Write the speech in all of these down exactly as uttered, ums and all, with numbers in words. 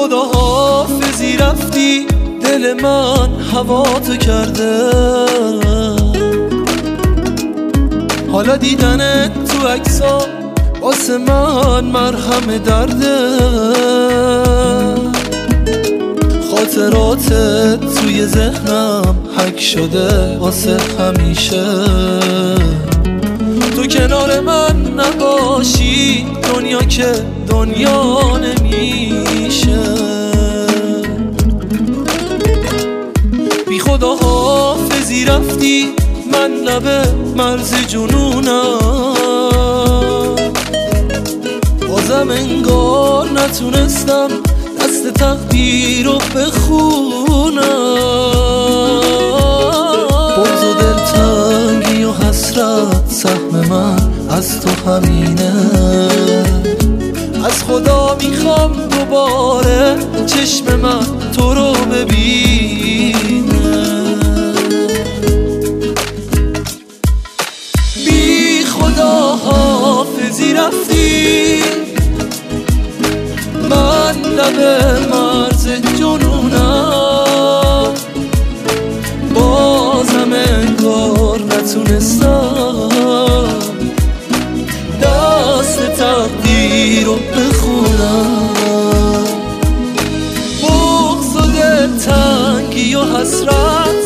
خدا حافظی رفتی، دل من هواتو کرده. حالا دیدنت تو عکسا واسه من مرهم درده. خاطراتت توی ذهنم حک شده واسه همیشه. تو کنار من نباشی دنیا که دنیا نمیشه. بی خدا حافظی رفتی، من لبه مرز جنونم. بازم انگار نتونستم دست تقدیر رو بخونم. بغض و دلتنگی و حسرت سهم من از تو همینه. از خدا میخوام دوباره چشم من تو رو ببینه. بی خدا حافظی رفتی، من لب مرز جنونم. بازم انگار نتونستم دست تقدیر رو بخونم. بغض و دلتنگی و حسرت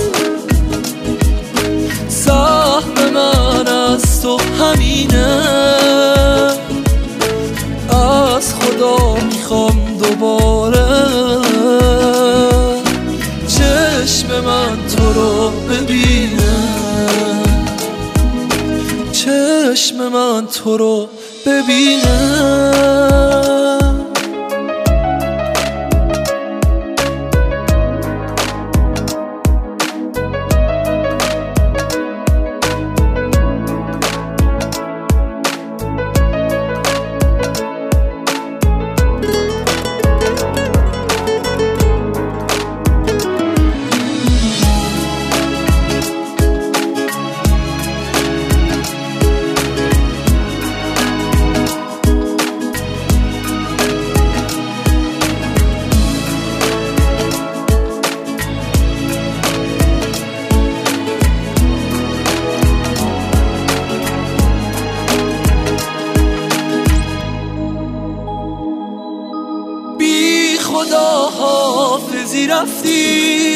سهم من از تو همینه. از خدا میخوام دوباره چشم من تو رو ببینه. چشم من تو رو ببینه. خدا حافظی رفتی،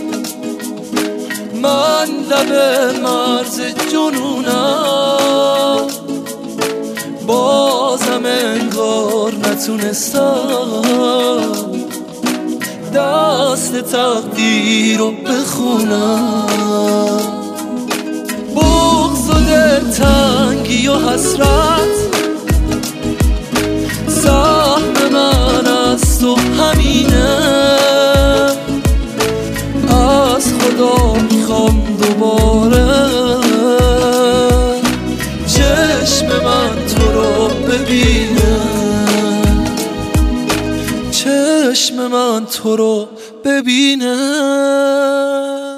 من لب مرز جنونم. بازم انگار نتونستم دست تقدیر رو بخونم. بغض و دلتنگی و حسرت سهم من از تو همینه. از خدا میخوام دوباره چشم من تو رو ببینه. چشم من تو رو ببینه.